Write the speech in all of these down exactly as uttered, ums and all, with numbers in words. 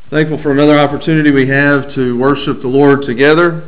Thankful for another opportunity we have to worship the Lord together.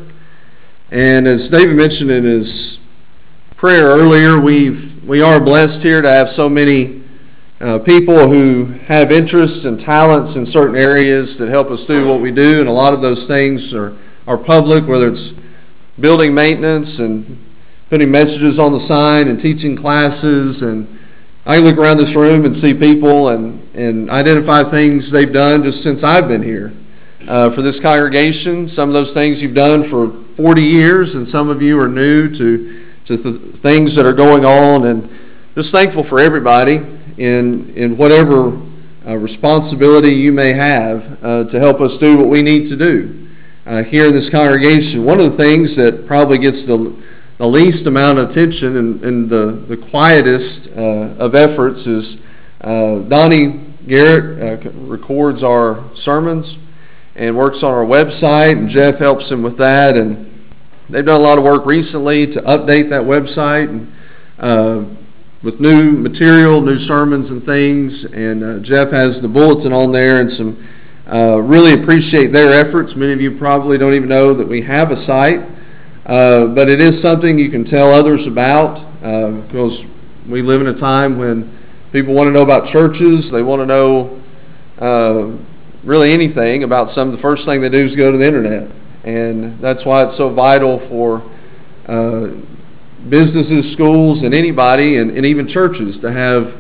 And as David mentioned in his prayer earlier, we've we are blessed here to have so many uh, people who have interests and talents in certain areas that help us do what we do. And a lot of those things are, are public, whether it's building maintenance and putting messages on the sign and teaching classes. And I look around this room and see people and, and identify things they've done just since I've been here. Uh, for this congregation, some of those things you've done for forty years, and some of you are new to, to the things that are going on. And just thankful for everybody in, in whatever uh, responsibility you may have uh, to help us do what we need to do uh, here in this congregation. One of the things that probably gets the The least amount of attention and, and the, the quietest uh, of efforts is uh, Donnie Garrett uh, records our sermons and works on our website, and Jeff helps him with that. And they've done a lot of work recently to update that website and, uh, with new material, new sermons and things. And uh, Jeff has the bulletin on there and some. Uh, really appreciate their efforts. Many of you probably don't even know that we have a site. Uh, but it is something you can tell others about uh, because we live in a time when people want to know about churches. They want to know uh, really anything about some. The first thing they do is go to the internet. And that's why it's so vital for uh, businesses, schools, and anybody, and, and even churches to have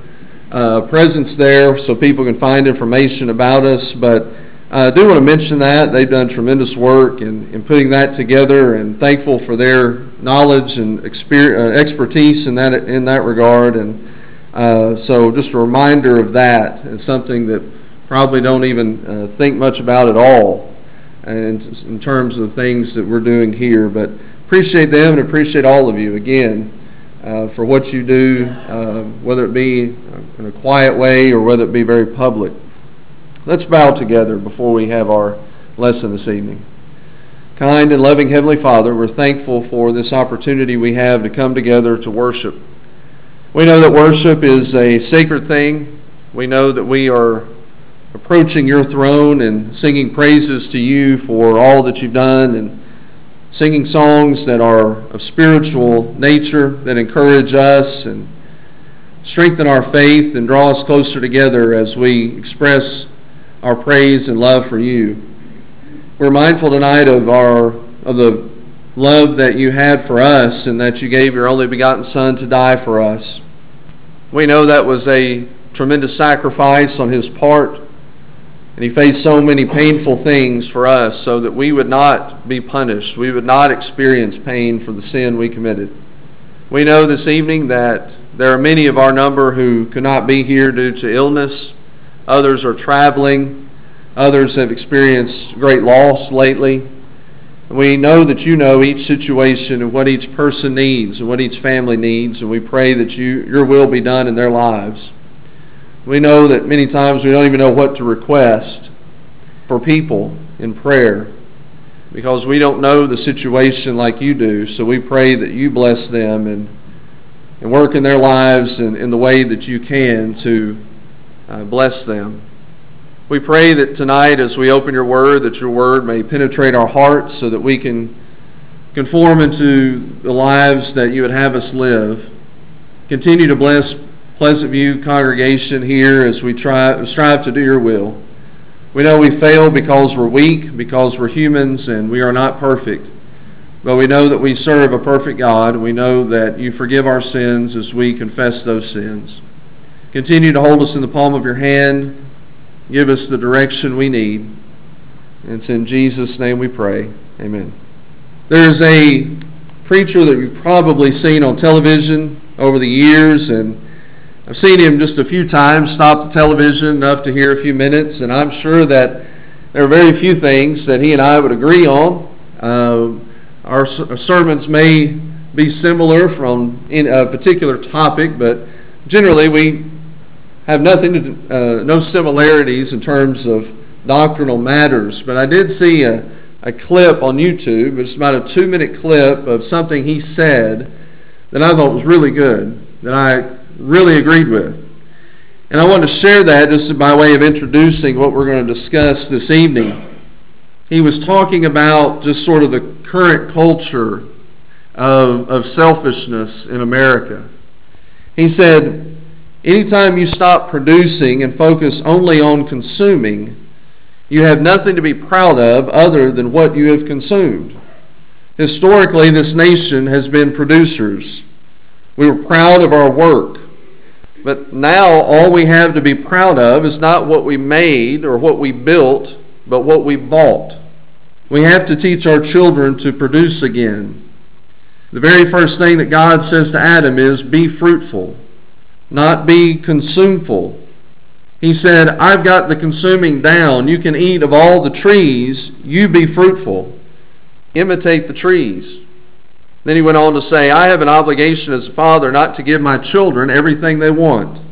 a presence there so people can find information about us. But Uh, I do want to mention that they've done tremendous work in, in putting that together, and thankful for their knowledge and experience, uh, expertise in that in that regard. And uh, so, just a reminder of that. It's something that probably don't even uh, think much about at all, in, in terms of things that we're doing here. But appreciate them and appreciate all of you again uh, for what you do, uh, whether it be in a quiet way or whether it be very public. Let's bow together before we have our lesson this evening. Kind and loving Heavenly Father, we're thankful for this opportunity we have to come together to worship. We know that worship is a sacred thing. We know that we are approaching your throne and singing praises to you for all that you've done, and singing songs that are of spiritual nature, that encourage us and strengthen our faith and draw us closer together as we express our praise and love for you. We're mindful tonight of our of the love that you had for us, and that you gave your only begotten Son to die for us. We know that was a tremendous sacrifice on his part, and he faced so many painful things for us so that we would not be punished. We would not experience pain for the sin we committed. We know this evening that there are many of our number who could not be here due to illness. Others are traveling. Others have experienced great loss lately. We know that you know each situation and what each person needs and what each family needs, and we pray that you, your will be done in their lives. We know that many times we don't even know what to request for people in prayer because we don't know the situation like you do, so we pray that you bless them and, and work in their lives in, in the way that you can to Uh, bless them. We pray that tonight as we open your word, that your word may penetrate our hearts so that we can conform into the lives that you would have us live. Continue to bless Pleasant View congregation here as we try strive to do your will. We know we fail because we're weak, because we're humans, and we are not perfect. But we know that we serve a perfect God, and we know that you forgive our sins as we confess those sins. Continue to hold us in the palm of your hand. Give us the direction we need. And it's in Jesus' name we pray. Amen. There's a preacher that you've probably seen on television over the years, and I've seen him just a few times stop the television enough to hear a few minutes, and I'm sure that there are very few things that he and I would agree on. Uh, our, our sermons may be similar from in a particular topic, but generally we have nothing to, uh, no similarities in terms of doctrinal matters. But I did see a, a clip on YouTube. It's about a two-minute clip of something he said that I thought was really good, that I really agreed with. And I want to share that just by way of introducing what we're going to discuss this evening. He was talking about just sort of the current culture of, of selfishness in America. He said, anytime you stop producing and focus only on consuming, you have nothing to be proud of other than what you have consumed. Historically, this nation has been producers. We were proud of our work. But now all we have to be proud of is not what we made or what we built, but what we bought. We have to teach our children to produce again. The very first thing that God says to Adam is, be fruitful, not be consumeful. He said, I've got the consuming down. You can eat of all the trees. You be fruitful. Imitate the trees. Then he went on to say, I have an obligation as a father not to give my children everything they want.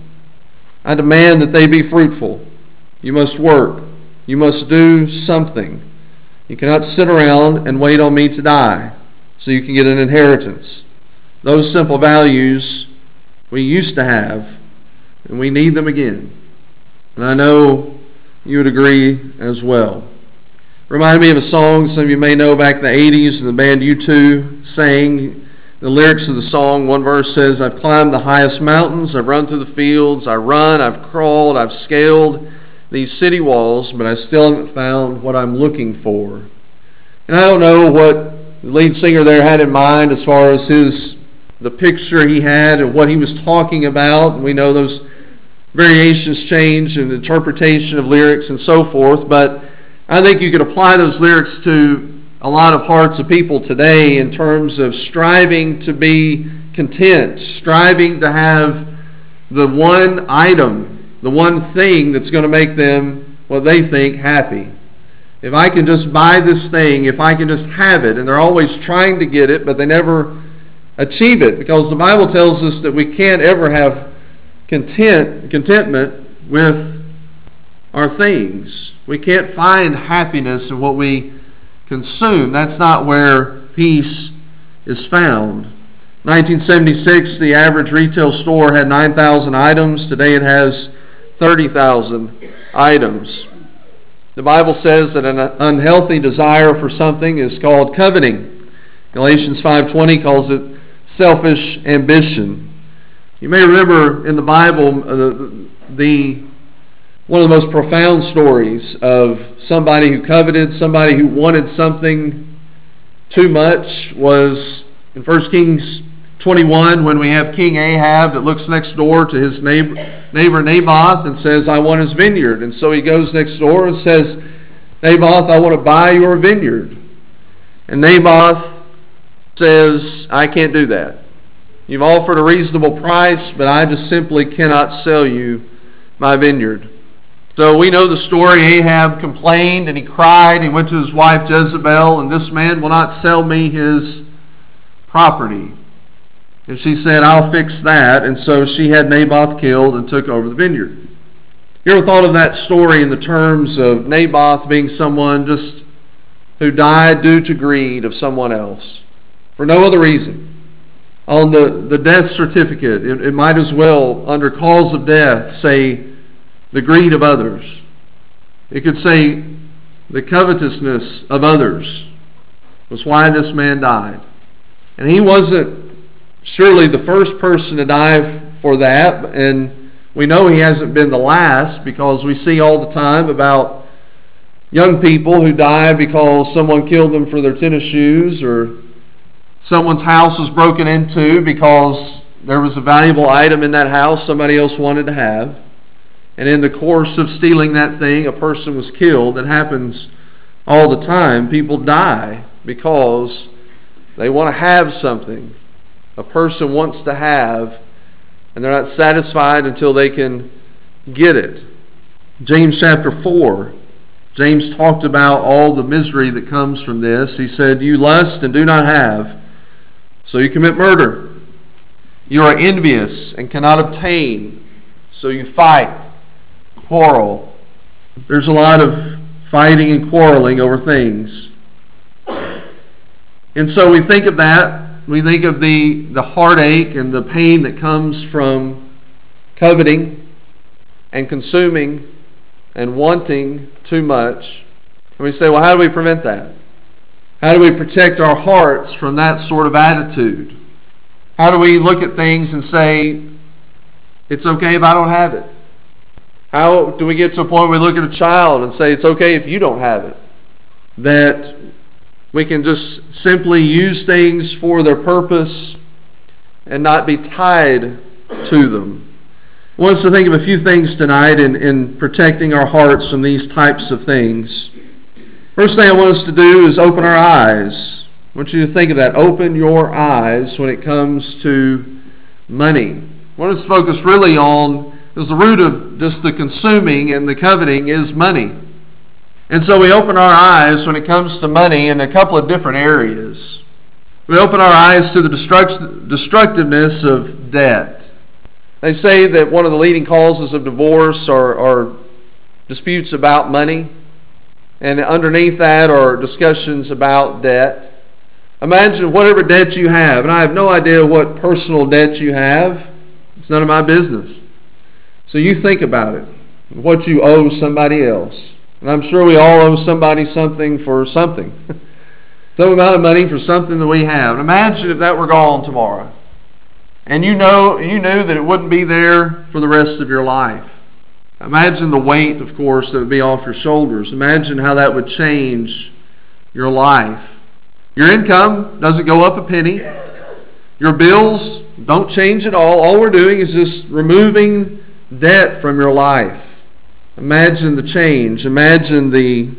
I demand that they be fruitful. You must work. You must do something. You cannot sit around and wait on me to die so you can get an inheritance. Those simple values we used to have, and we need them again. And I know you would agree as well. Reminded me of a song some of you may know back in the eighties, and the band U two sang the lyrics of the song. One verse says, I've climbed the highest mountains, I've run through the fields, I run, I've crawled, I've scaled these city walls, but I still haven't found what I'm looking for. And I don't know what the lead singer there had in mind as far as his the picture he had and what he was talking about. And we know those variations change in interpretation of lyrics and so forth, but I think you could apply those lyrics to a lot of hearts of people today in terms of striving to be content, striving to have the one item, the one thing that's going to make them, what they think, happy. If I can just buy this thing, if I can just have it, and they're always trying to get it, but they never achieve it, because the Bible tells us that we can't ever have content, contentment with our things. We can't find happiness in what we consume. That's not where peace is found. nineteen seventy-six, the average retail store had nine thousand items. Today it has thirty thousand items. The Bible says that an unhealthy desire for something is called coveting. Galatians five twenty calls it selfish ambition. You may remember in the Bible uh, the, the one of the most profound stories of somebody who coveted, somebody who wanted something too much was in First Kings twenty-one, when we have King Ahab that looks next door to his neighbor, neighbor Naboth and says, I want his vineyard. And so he goes next door and says, Naboth, I want to buy your vineyard. And Naboth says, I can't do that. You've offered a reasonable price, but I just simply cannot sell you my vineyard. So we know the story. Ahab complained and he cried. He went to his wife Jezebel, and this man will not sell me his property. And she said, I'll fix that. And so she had Naboth killed and took over the vineyard. You ever thought of that story in the terms of Naboth being someone just who died due to greed of someone else for no other reason? On the, the death certificate, it, it might as well, under cause of death, say the greed of others. It could say the covetousness of others was why this man died. And he wasn't surely the first person to die for that, and we know he hasn't been the last, because we see all the time about young people who die because someone killed them for their tennis shoes, or someone's house was broken into because there was a valuable item in that house somebody else wanted to have. And in the course of stealing that thing, a person was killed. That happens all the time. People die because they want to have something. A person wants to have, and they're not satisfied until they can get it. James chapter four, James talked about all the misery that comes from this. He said, you lust and do not have, so you commit murder. You are envious and cannot obtain, so you fight, quarrel. There's a lot of fighting and quarreling over things. And so we think of that. We think of the, the heartache and the pain that comes from coveting. and consuming and wanting too much. And we say, well, how do we prevent that? How do we protect our hearts from that sort of attitude? How do we look at things and say, it's okay if I don't have it? How do we get to a point where we look at a child and say, it's okay if you don't have it? That we can just simply use things for their purpose and not be tied to them. I want us to think of a few things tonight in, in protecting our hearts from these types of things. First thing I want us to do is open our eyes. I want you to think of that. Open your eyes when it comes to money. I want us to focus really on, because the root of just the consuming and the coveting is money. And so we open our eyes when it comes to money in a couple of different areas. We open our eyes to the destruct- destructiveness of debt. They say that one of the leading causes of divorce are, are disputes about money. And underneath that are discussions about debt. Imagine whatever debt you have, and I have no idea what personal debt you have. It's none of my business. So you think about it, what you owe somebody else. And I'm sure we all owe somebody something for something. Some amount of money for something that we have. And imagine if that were gone tomorrow. And you know, you knew that it wouldn't be there for the rest of your life. Imagine the weight, of course, that would be off your shoulders. Imagine how that would change your life. Your income doesn't go up a penny. Your bills don't change at all. All we're doing is just removing debt from your life. Imagine the change. Imagine the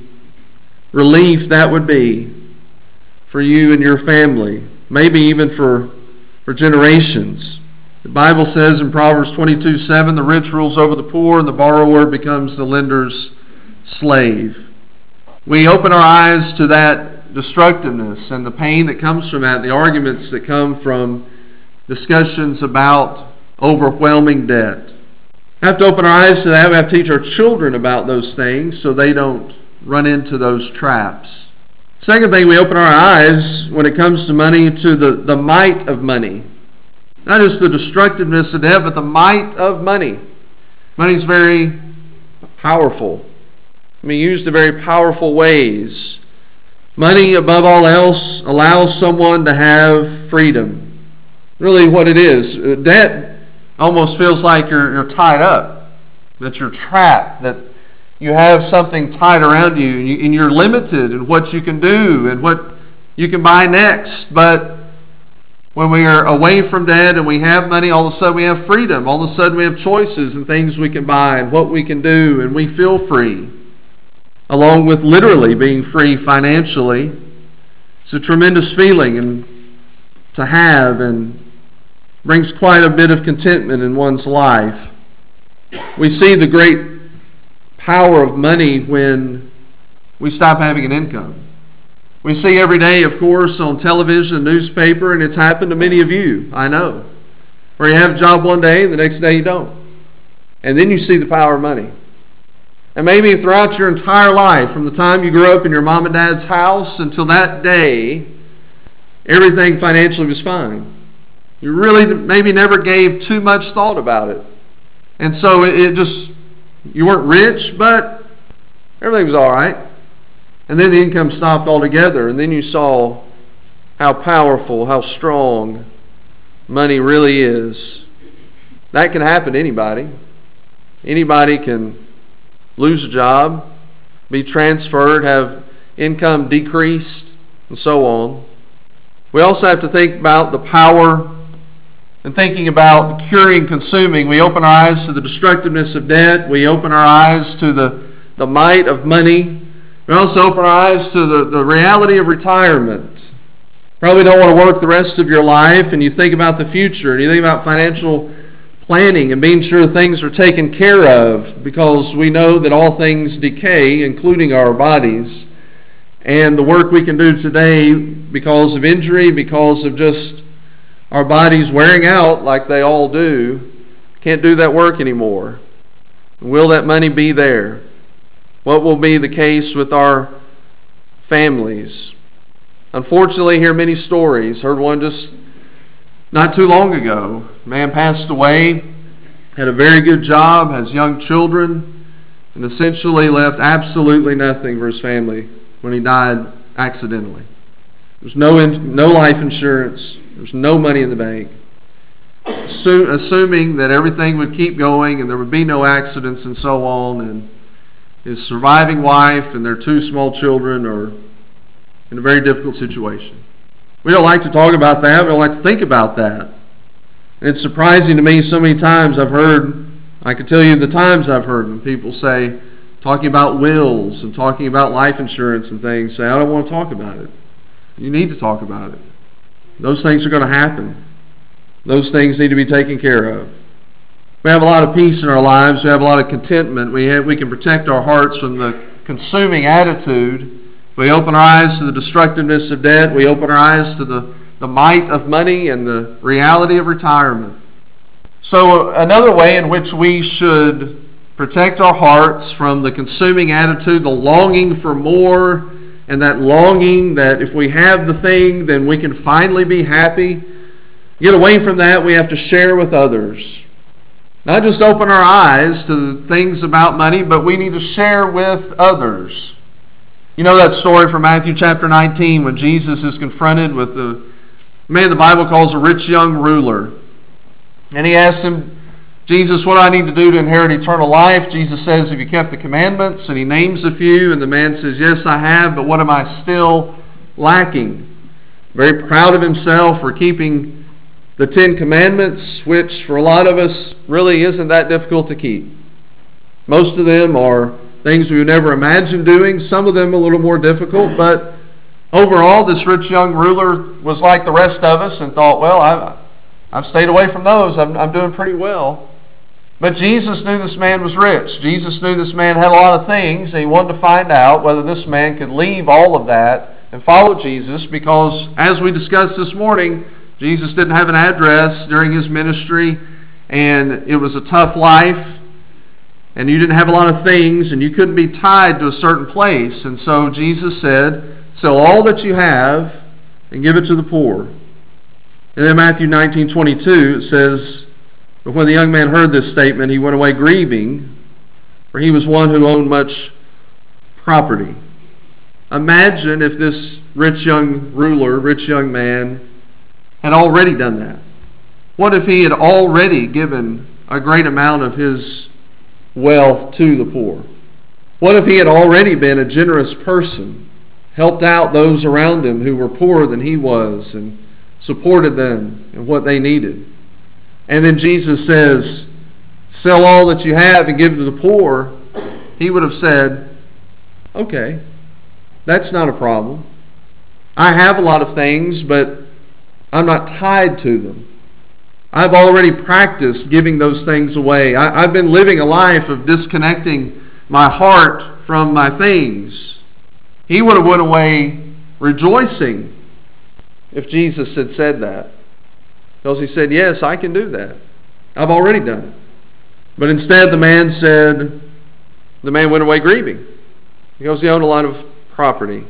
relief that would be for you and your family. Maybe even for, for generations. The Bible says in Proverbs twenty-two seven, the rich rules over the poor and the borrower becomes the lender's slave. We open our eyes to that destructiveness and the pain that comes from that, the arguments that come from discussions about overwhelming debt. We have to open our eyes to that. We have to teach our children about those things so they don't run into those traps. Second thing, we open our eyes when it comes to money to the, the might of money. Not just the destructiveness of debt, but the might of money. Money is very powerful. I mean, used in very powerful ways. Money, above all else, allows someone to have freedom. Really what it is. Debt almost feels like you're, you're tied up, that you're trapped, that you have something tied around you, and, you, and you're limited in what you can do and what you can buy next. But when we are away from debt and we have money, all of a sudden we have freedom. All of a sudden we have choices and things we can buy and what we can do, and we feel free. Along with literally being free financially. It's a tremendous feeling and to have, and brings quite a bit of contentment in one's life. We see the great power of money when we stop having an income. We see every day, of course, on television and newspaper, and it's happened to many of you, I know, where you have a job one day and the next day you don't. And then you see the power of money. And maybe throughout your entire life, from the time you grew up in your mom and dad's house until that day, everything financially was fine. You really maybe never gave too much thought about it. And so it just, you weren't rich, but everything was all right. And then the income stopped altogether, and then you saw how powerful, how strong money really is. That can happen to anybody. Anybody can lose a job, be transferred, have income decreased, and so on. We also have to think about the power and thinking about curing consuming. We open our eyes to the destructiveness of debt. We open our eyes to the, the might of money. We also open our eyes to the, the reality of retirement. Probably don't want to work the rest of your life, and you think about the future, and you think about financial planning and being sure things are taken care of, because we know that all things decay, including our bodies. And the work we can do today, because of injury, because of just our bodies wearing out like they all do, can't do that work anymore. Will that money be there? What will be the case with our families? Unfortunately, I hear many stories. Heard one just not too long ago. A man passed away. had a very good job, has young children, and essentially left absolutely nothing for his family when he died accidentally. There's no in, no life insurance. There's no money in the bank. Assu- assuming that everything would keep going and there would be no accidents and so on, and his surviving wife and their two small children are in a very difficult situation. We don't like to talk about that. We don't like to think about that. And it's surprising to me so many times I've heard, I can tell you the times I've heard when people say, talking about wills and talking about life insurance and things, say, I don't want to talk about it. You need to talk about it. Those things are going to happen. Those things need to be taken care of. We have a lot of peace in our lives. We have a lot of contentment. We have, we can protect our hearts from the consuming attitude. We open our eyes to the destructiveness of debt. We open our eyes to the, the might of money and the reality of retirement. So another way in which we should protect our hearts from the consuming attitude, the longing for more, and that longing that if we have the thing, then we can finally be happy. Get away from that, we have to share with others. Not just open our eyes to things about money, but we need to share with others. You know that story from Matthew chapter nineteen when Jesus is confronted with the man the Bible calls a rich young ruler. And he asks him, Jesus, what do I need to do to inherit eternal life? Jesus says, have you kept the commandments? And he names a few, and the man says, yes, I have, but what am I still lacking? Very proud of himself for keeping the Ten Commandments, which for a lot of us really isn't that difficult to keep. Most of them are things we would never imagine doing, some of them a little more difficult, but overall this rich young ruler was like the rest of us and thought, well, I've, I've stayed away from those, I'm, I'm doing pretty well. But Jesus knew this man was rich. Jesus knew this man had a lot of things, and he wanted to find out whether this man could leave all of that and follow Jesus, because as we discussed this morning, Jesus didn't have an address during his ministry, and it was a tough life, and you didn't have a lot of things, and you couldn't be tied to a certain place. And so Jesus said, sell all that you have and give it to the poor. And then Matthew nineteen twenty-two, it says, but when the young man heard this statement, he went away grieving, for he was one who owned much property. Imagine if this rich young ruler, rich young man, had already done that. What if he had already given a great amount of his wealth to the poor? What if he had already been a generous person, helped out those around him who were poorer than he was, and supported them in what they needed? And then Jesus says, sell all that you have and give to the poor. He would have said, okay, that's not a problem. I have a lot of things, but I'm not tied to them. I've already practiced giving those things away. I, I've been living a life of disconnecting my heart from my things. He would have went away rejoicing if Jesus had said that. Because he said, yes, I can do that. I've already done it. But instead the man said, the man went away grieving because he owned a lot of property.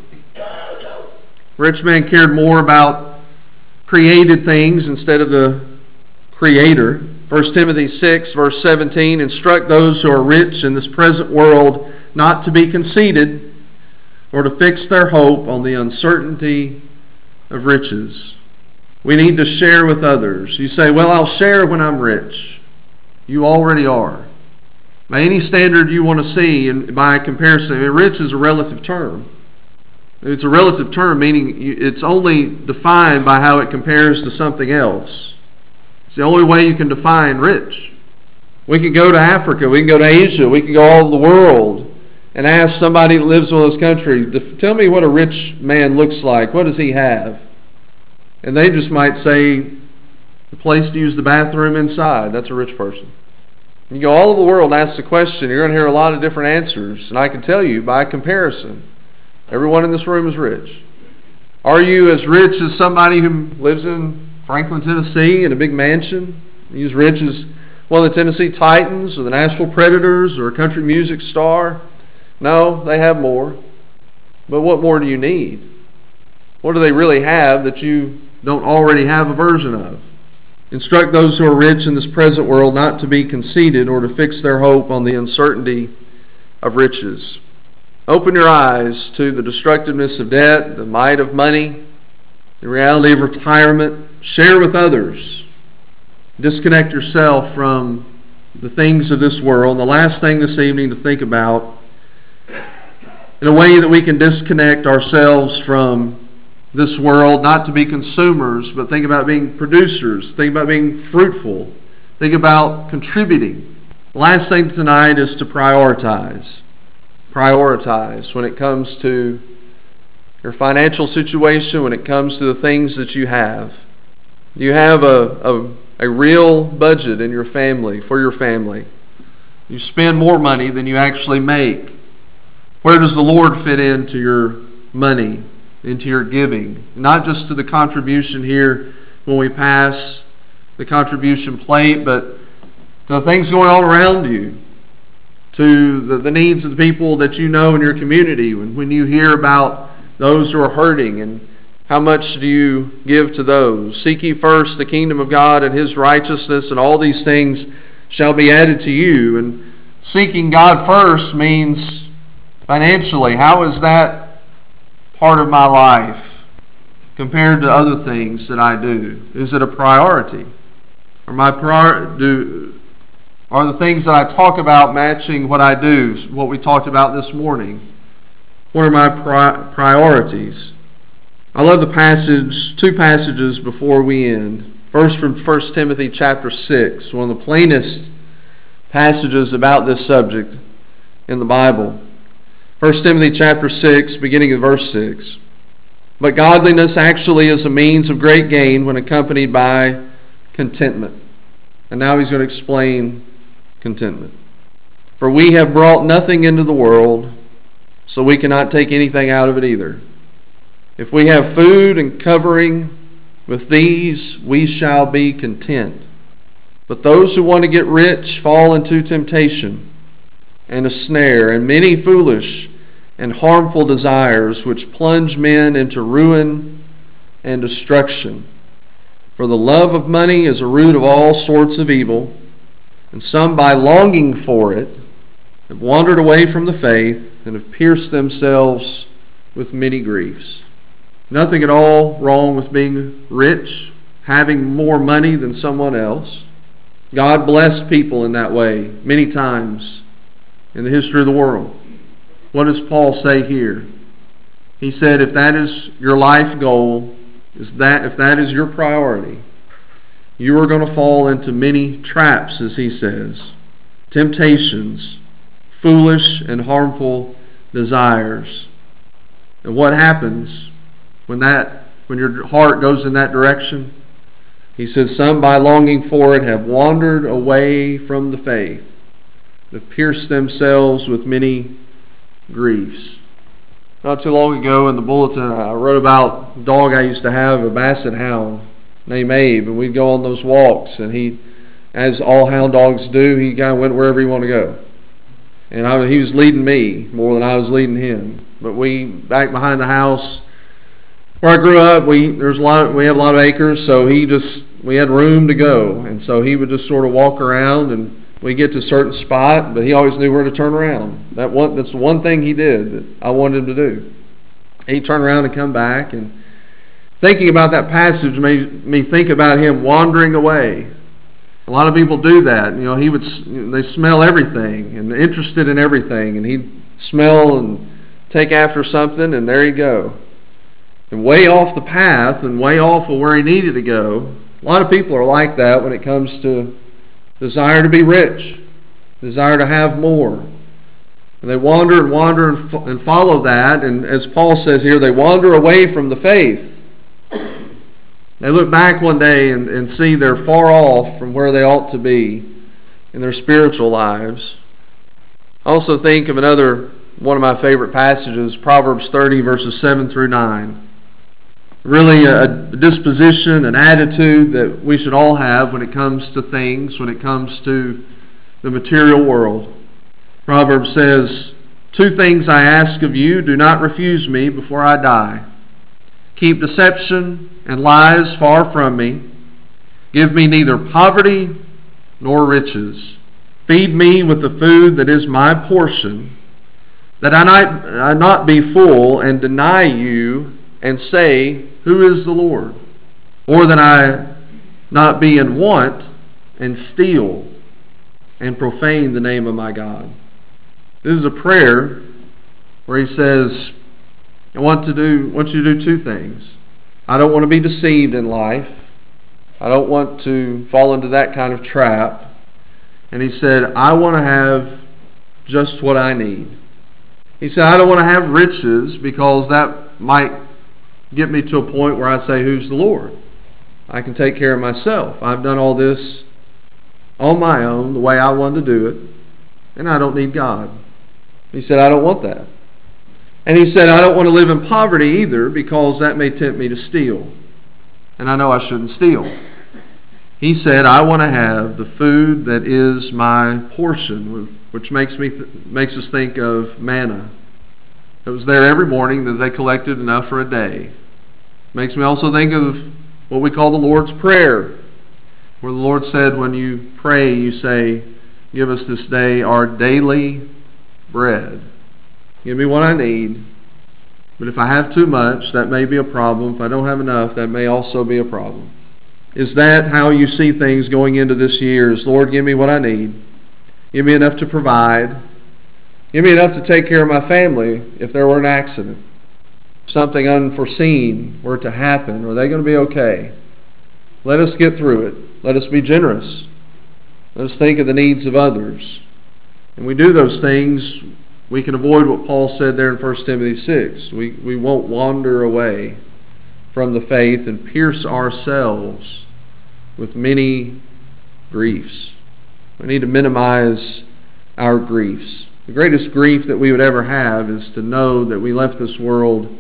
Rich man cared more about created things instead of the Creator. First Timothy six, verse seventeen, instruct those who are rich in this present world not to be conceited or to fix their hope on the uncertainty of riches. We need to share with others. You say, well, I'll share when I'm rich. You already are. By any standard you want to see, and by comparison, rich is a relative term. It's a relative term, meaning it's only defined by how it compares to something else. It's the only way you can define rich. We can go to Africa, we can go to Asia, we can go all over the world and ask somebody that lives in one of those countries, tell me what a rich man looks like. What does he have? And they just might say, the place to use the bathroom inside. That's a rich person. You go all over the world and ask the question, you're going to hear a lot of different answers. And I can tell you, by comparison, everyone in this room is rich. Are you as rich as somebody who lives in Franklin, Tennessee in a big mansion? Are you as rich as one of the Tennessee Titans or the Nashville Predators or a country music star? No, they have more. But what more do you need? What do they really have that you don't already have a version of? Instruct those who are rich in this present world not to be conceited or to fix their hope on the uncertainty of riches. Open your eyes to the destructiveness of debt, the might of money, the reality of retirement. Share with others. Disconnect yourself from the things of this world. And the last thing this evening to think about, in a way that we can disconnect ourselves from this world, not to be consumers, but think about being producers. Think about being fruitful. Think about contributing. The last thing tonight is to prioritize. Prioritize when it comes to your financial situation, when it comes to the things that you have. Do you have a, a, a real budget in your family, for your family? You spend more money than you actually make. Where does the Lord fit into your money, into your giving? Not just to the contribution here when we pass the contribution plate, but to the things going on around you, to the, the needs of the people that you know in your community. When, when you hear about those who are hurting, and how much do you give to those? Seek ye first the kingdom of God and His righteousness, and all these things shall be added to you. And seeking God first means financially. How is that part of my life compared to other things that I do? Is it a priority? Or my prior, do, are the things that I talk about matching what I do, what we talked about this morning? What are my pri- priorities? I love the passage, two passages before we end. First from First Timothy chapter six, one of the plainest passages about this subject in the Bible. First Timothy chapter six, beginning in verse six. But godliness actually is a means of great gain when accompanied by contentment. And now he's going to explain contentment. For we have brought nothing into the world, so we cannot take anything out of it either. If we have food and covering, with these we shall be content. But those who want to get rich fall into temptation and a snare, and many foolish and harmful desires, which plunge men into ruin and destruction. For the love of money is a root of all sorts of evil, and some by longing for it have wandered away from the faith and have pierced themselves with many griefs. Nothing at all wrong with being rich, having more money than someone else. God blessed people in that way many times in the history of the world. What does Paul say here? He said, if that is your life goal, is that if that is your priority, you are going to fall into many traps, as he says, temptations, foolish and harmful desires. And what happens when that when your heart goes in that direction? He says, some by longing for it have wandered away from the faith, have pierced themselves with many griefs. Not too long ago in the bulletin, I wrote about a dog I used to have, a basset hound named Abe, and we'd go on those walks, and he, as all hound dogs do, he kind of went wherever he wanted to go. And I, he was leading me more than I was leading him. But we, back behind the house where I grew up, we there's a lot of, we have a lot of acres, so he just we had room to go, and so he would just sort of walk around, and we get to a certain spot, but he always knew where to turn around. That one that's the one thing he did that I wanted him to do. He'd turn around and come back, and thinking about that passage made me think about him wandering away. A lot of people do that. You know, he would they smell everything and interested in everything, and he'd smell and take after something, and there he'd go. And way off the path and way off of where he needed to go. A lot of people are like that when it comes to desire to be rich, desire to have more. And they wander and wander and, fo- and follow that, and as Paul says here, they wander away from the faith. They look back one day and, and see they're far off from where they ought to be in their spiritual lives. I also think of another one of my favorite passages, Proverbs thirty, verses seven through nine. Really a disposition, an attitude that we should all have when it comes to things, when it comes to the material world. Proverbs says, two things I ask of you, do not refuse me before I die. Keep deception and lies far from me. Give me neither poverty nor riches. Feed me with the food that is my portion, that I not, I not be full and deny you and say, who is the Lord? Or that I not be in want and steal and profane the name of my God. This is a prayer where he says, I want to do want you to do two things. I don't want to be deceived in life. I don't want to fall into that kind of trap. And he said, I want to have just what I need. He said, I don't want to have riches because that might get me to a point where I say, who's the Lord? I can take care of myself. I've done all this on my own, the way I wanted to do it, and I don't need God. He said, I don't want that. And he said, I don't want to live in poverty either because that may tempt me to steal. And I know I shouldn't steal. He said, I want to have the food that is my portion, which makes me th- makes us think of manna. It was there every morning that they collected enough for a day. Makes me also think of what we call the Lord's Prayer, where the Lord said when you pray, you say, give us this day our daily bread. Give me what I need. But if I have too much, that may be a problem. If I don't have enough, that may also be a problem. Is that how you see things going into this year? Is, Lord, give me what I need. Give me enough to provide. Give me enough to take care of my family if there were an accident. Something unforeseen were to happen. Are they going to be okay? Let us get through it. Let us be generous. Let us think of the needs of others. And we do those things, we can avoid what Paul said there in First Timothy six. We, we won't wander away from the faith and pierce ourselves with many griefs. We need to minimize our griefs. The greatest grief that we would ever have is to know that we left this world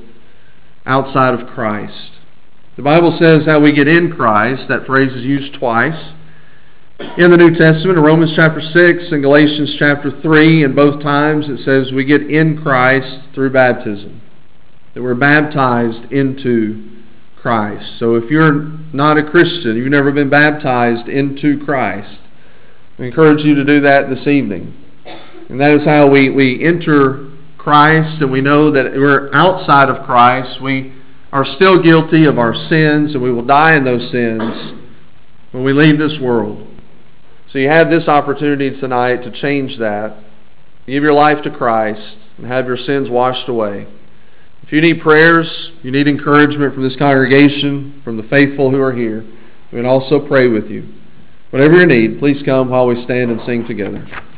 outside of Christ. The Bible says how we get in Christ. That phrase is used twice in the New Testament, in Romans chapter six and Galatians chapter three, and both times it says we get in Christ through baptism, that we're baptized into Christ. So if you're not a Christian, you've never been baptized into Christ, I encourage you to do that this evening. And that is how we, we enter Christ, and we know that we're outside of Christ. We are still guilty of our sins, and we will die in those sins when we leave this world. So you have this opportunity tonight to change that. Give your life to Christ and have your sins washed away. If you need prayers, you need encouragement from this congregation, from the faithful who are here, we can also pray with you. Whatever you need, please come while we stand and sing together.